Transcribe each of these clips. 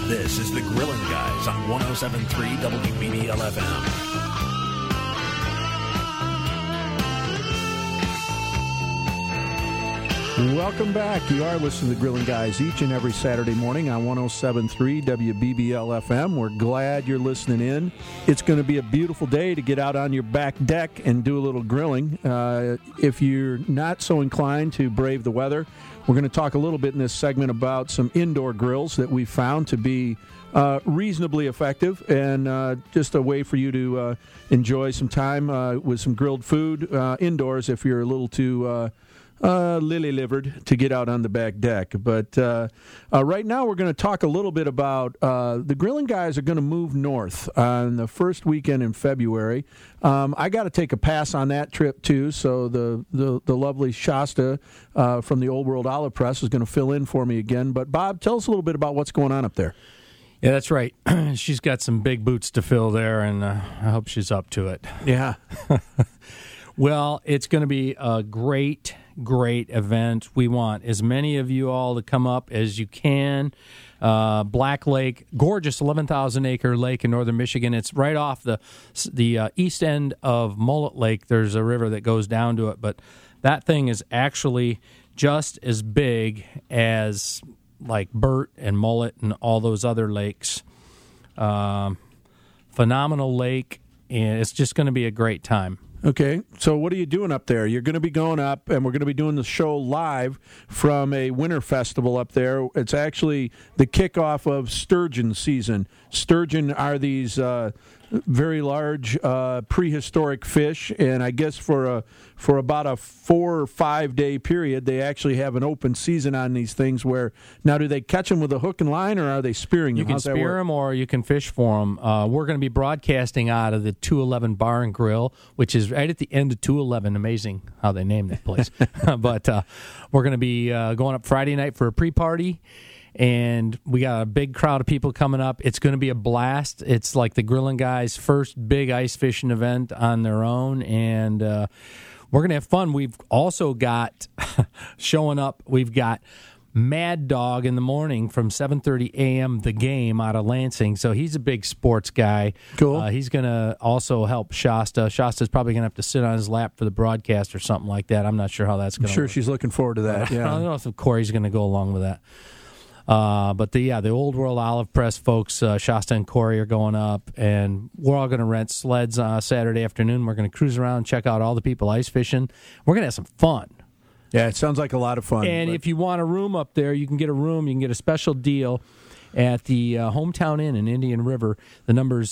This is the Grillin' Guys on 107.3 WBBL-FM. Welcome back. You are listening to the Grillin' Guys each and every Saturday morning on 107.3 WBBL-FM. We're glad you're listening in. It's going to be a beautiful day to get out on your back deck and do a little grilling. If you're not so inclined to brave the weather, we're going to talk a little bit in this segment about some indoor grills that we found to be reasonably effective and just a way for you to enjoy some time with some grilled food indoors if you're a little too lily-livered to get out on the back deck. But right now we're going to talk a little bit about the Grillin' Guys are going to move north on the first weekend in February. I got to take a pass on that trip too, so the lovely Shasta from the Old World Olive Press is going to fill in for me again. But Bob, tell us a little bit about what's going on up there. Yeah, that's right. She's got some big boots to fill there, and I hope she's up to it. Yeah. Well, it's going to be a great event. We want as many of you all to come up as you can. Black Lake, gorgeous 11,000-acre lake in northern Michigan. It's right off the east end of Mullet Lake. There's a river that goes down to it, but that thing is actually just as big as like Burt and Mullet and all those other lakes. Phenomenal lake, and it's just going to be a great time. Okay, so what are you doing up there? You're going to be going up, and we're going to be doing the show live from a winter festival up there. It's actually the kickoff of sturgeon season. Sturgeon are these very large prehistoric fish, and I guess for about a 4 or 5 day period, they actually have an open season on these things. Where now, do they catch them with a hook and line, or are they spearing them? You can spear them, or you can fish for them. We're going to be broadcasting out of the 211 Bar and Grill, which is right at the end of 211. Amazing how they named that place. But we're going to be going up Friday night for a pre-party. And we got a big crowd of people coming up. It's going to be a blast. It's like the Grillin' Guys' first big ice fishing event on their own, and we're going to have fun. We've also got, showing up, we've got Mad Dog in the morning from 7:30 a.m., The Game out of Lansing. So he's a big sports guy. Cool. He's going to also help Shasta. Shasta's probably going to have to sit on his lap for the broadcast or something like that. I'm not sure how that's going to I'm sure work. she's looking forward to that. Yeah. I don't know if Corey's going to go along with that. But the Old World Olive Press folks, Shasta and Corey, are going up, and we're all going to rent sleds Saturday afternoon. We're going to cruise around and check out all the people ice fishing. We're going to have some fun. Yeah, it sounds like a lot of fun. And if you want a room up there, you can get a room. You can get a special deal at the Hometown Inn in Indian River. The number's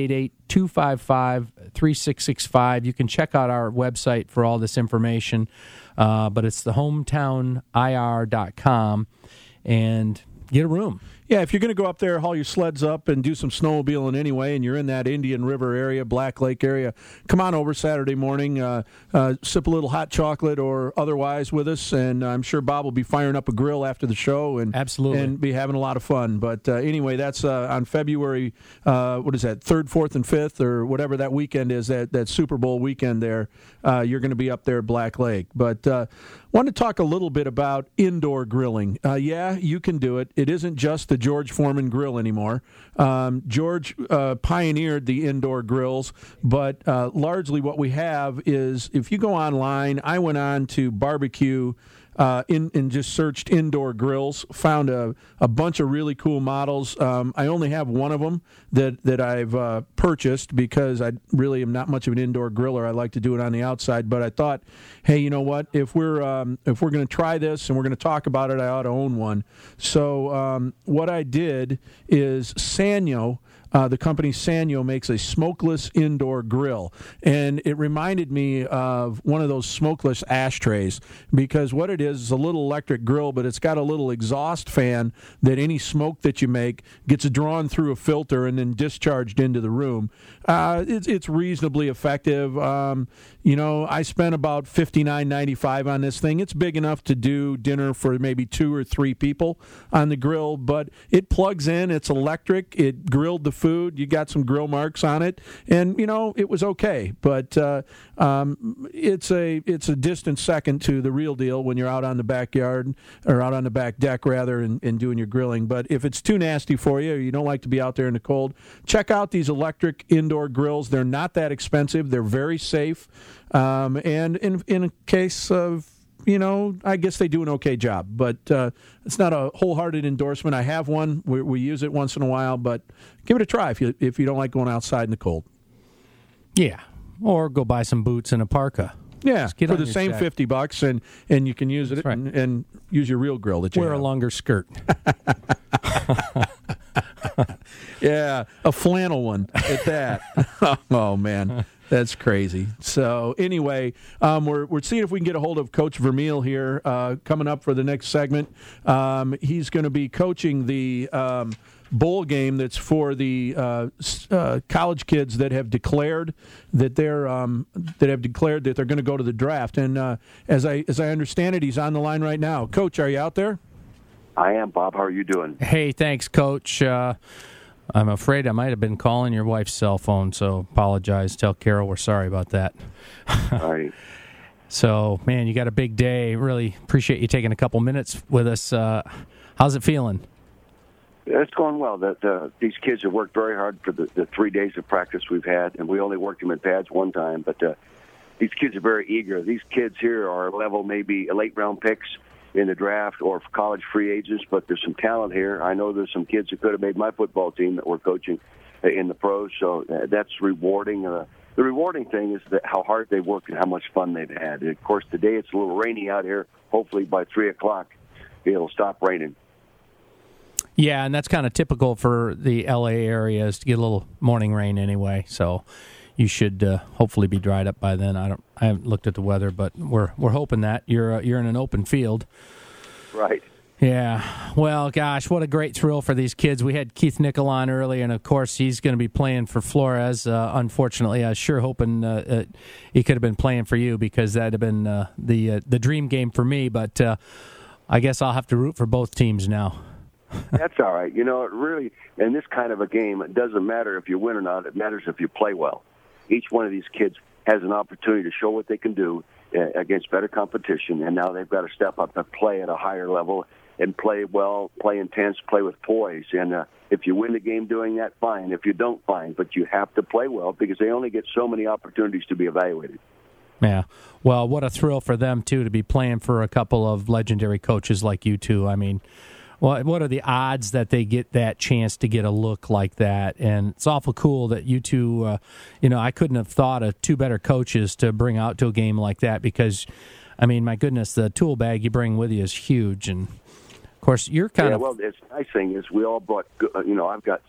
888-255-3665. You can check out our website for all this information, but it's the hometowninr.com. And get a room. Yeah, if you're going to go up there, haul your sleds up and do some snowmobiling anyway, and you're in that Indian River area, Black Lake area, come on over Saturday morning, sip a little hot chocolate or otherwise with us, and I'm sure Bob will be firing up a grill after the show and absolutely, and be having a lot of fun. But anyway, that's on February, what is that, 3rd, 4th, and 5th, or whatever that weekend is, that Super Bowl weekend there. You're going to be up there at Black Lake. But I want to talk a little bit about indoor grilling. Yeah, you can do it. It isn't just the George Foreman grill anymore. George pioneered the indoor grills, but largely what we have is, if you go online, I went on to barbecue and just searched indoor grills, found a bunch of really cool models. I only have one of them that I've purchased because I really am not much of an indoor griller. I like to do it on the outside, but I thought, hey, you know what? If we're going to try this and we're going to talk about it, I ought to own one. So what I did is Sanyo. The company Sanyo makes a smokeless indoor grill, and it reminded me of one of those smokeless ashtrays, because what it is a little electric grill, but it's got a little exhaust fan that any smoke that you make gets drawn through a filter and then discharged into the room. It's reasonably effective. I spent about $59.95 on this thing. It's big enough to do dinner for maybe 2 or 3 people on the grill, but it plugs in. It's electric. It grilled the food food. You got some grill marks on it, and it was okay. But it's a distant second to the real deal when you're out on the backyard or out on the back deck rather, and doing your grilling. But if it's too nasty for you, or you don't like to be out there in the cold, check out these electric indoor grills. They're not that expensive. They're very safe, and in a case of I guess they do an okay job, but it's not a wholehearted endorsement. I have one. We use it once in a while, but give it a try if you don't like going outside in the cold. Yeah, or go buy some boots and a parka. Yeah, for the same $50, and you can use it and use your real grill that you wear have. A longer skirt. Yeah, a flannel one at that. Oh, man. That's crazy. So anyway, we're seeing if we can get a hold of Coach Vermeil here coming up for the next segment. He's going to be coaching the bowl game that's for the college kids that have declared that they're going to go to the draft. And as I understand it, he's on the line right now. Coach, are you out there? I am, Bob. How are you doing? Hey, thanks, Coach. I'm afraid I might have been calling your wife's cell phone, so apologize. Tell Carol we're sorry about that. All right. So, man, you got a big day. Really appreciate you taking a couple minutes with us. How's it feeling? It's going well. These kids have worked very hard for the 3 days of practice we've had, and we only worked them in pads one time. But these kids are very eager. These kids here are level maybe late-round picks in the draft or college free agents, but there's some talent here. I know there's some kids who could have made my football team that we're coaching in the pros, so that's rewarding. The rewarding thing is how hard they work and how much fun they've had. And of course, today it's a little rainy out here. Hopefully by 3 o'clock it'll stop raining. Yeah, and that's kind of typical for the L.A. area is to get a little morning rain anyway, so you should hopefully be dried up by then. I haven't looked at the weather, but we're hoping that you're in an open field. Right. Yeah. Well, gosh, what a great thrill for these kids. We had Keith Nickel on earlier, and of course he's going to be playing for Flores. Unfortunately, I was sure hoping he could have been playing for you because that'd have been the dream game for me. But I guess I'll have to root for both teams now. That's all right. It really, in this kind of a game, it doesn't matter if you win or not. It matters if you play well. Each one of these kids has an opportunity to show what they can do against better competition, and now they've got to step up and play at a higher level and play well, play intense, play with poise. And if you win the game doing that, fine. If you don't, fine. But you have to play well because they only get so many opportunities to be evaluated. Yeah. Well, what a thrill for them, too, to be playing for a couple of legendary coaches like you two. I mean, what are the odds that they get that chance to get a look like that? And it's awful cool that you two, I couldn't have thought of two better coaches to bring out to a game like that because, I mean, my goodness, the tool bag you bring with you is huge. And, of course, you're kind of... Well, the nice thing is we all brought, I've got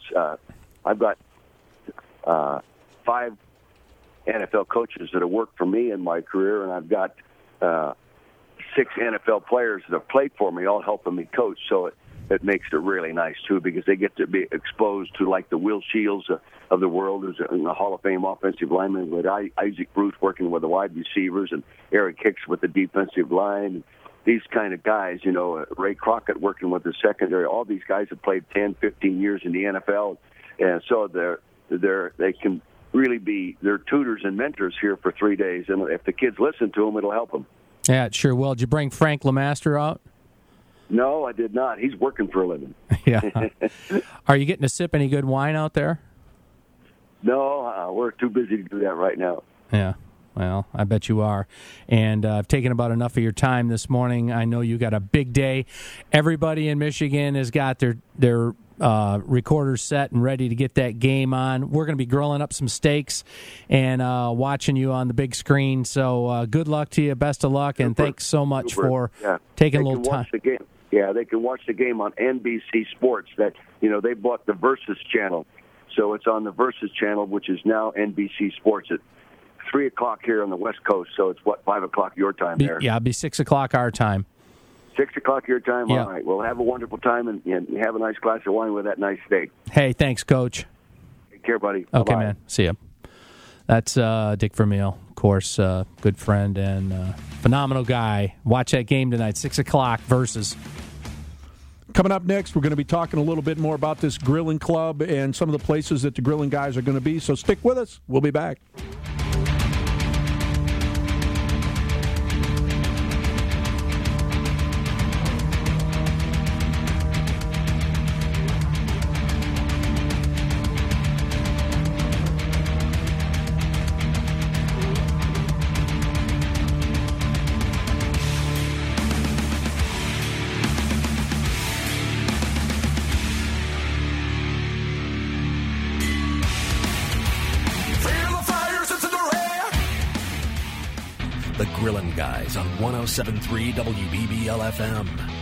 5 NFL coaches that have worked for me in my career, and I've got 6 NFL players that have played for me, all helping me coach. So it makes it really nice, too, because they get to be exposed to, like, the Will Shields of the world, who's a Hall of Fame offensive lineman, with Isaac Bruce working with the wide receivers, and Eric Hicks with the defensive line. These kind of guys, Ray Crockett working with the secondary. All these guys have played 10, 15 years in the NFL, and so they can really be their tutors and mentors here for 3 days. And if the kids listen to them, it'll help them. Yeah, it sure will. Did you bring Frank LeMaster out? No, I did not. He's working for a living. Yeah. Are you getting to sip any good wine out there? No, we're too busy to do that right now. Yeah. Well, I bet you are. And I've taken about enough of your time this morning. I know you got a big day. Everybody in Michigan has got their recorders set and ready to get that game on. We're going to be grilling up some steaks and watching you on the big screen. So good luck to you. Best of luck. And thanks so much for taking a little time. Yeah, they can watch the game on NBC Sports. That they bought the Versus channel. So it's on the Versus channel, which is now NBC Sports at 3 o'clock here on the West Coast. So it's 5 o'clock your time there? Yeah, it'll be 6 o'clock our time. 6 o'clock your time? Yeah. All right. Well, have a wonderful time and have a nice glass of wine with that nice steak. Hey, thanks, Coach. Take care, buddy. Okay, Bye-bye. man. See ya. That's Dick Vermeil, of course, good friend and phenomenal guy. Watch that game tonight, 6 o'clock, Versus. Coming up next, we're going to be talking a little bit more about this grilling club and some of the places that the grilling guys are going to be. So stick with us. We'll be back. The Grillin' Guys on 107.3 WBBL FM.